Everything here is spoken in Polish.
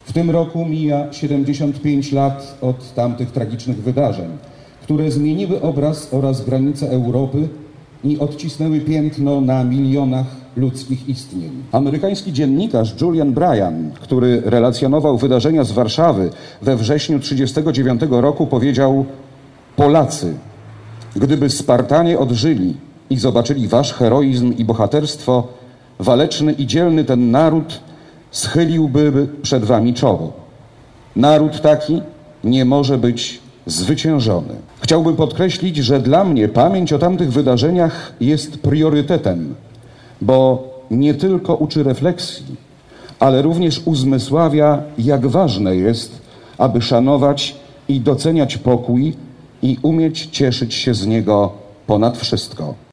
W tym roku mija 75 lat od tamtych tragicznych wydarzeń, które zmieniły obraz oraz granice Europy i odcisnęły piętno na milionach ludzkich istnień. Amerykański dziennikarz Julian Bryan, który relacjonował wydarzenia z Warszawy we wrześniu 1939 roku, powiedział: Polacy, gdyby Spartanie odżyli i zobaczyli wasz heroizm i bohaterstwo, waleczny i dzielny ten naród schyliłby przed wami czoło. Naród taki nie może być zwyciężony. Chciałbym podkreślić, że dla mnie pamięć o tamtych wydarzeniach jest priorytetem, bo nie tylko uczy refleksji, ale również uzmysławia, jak ważne jest, aby szanować i doceniać pokój i umieć cieszyć się z niego ponad wszystko.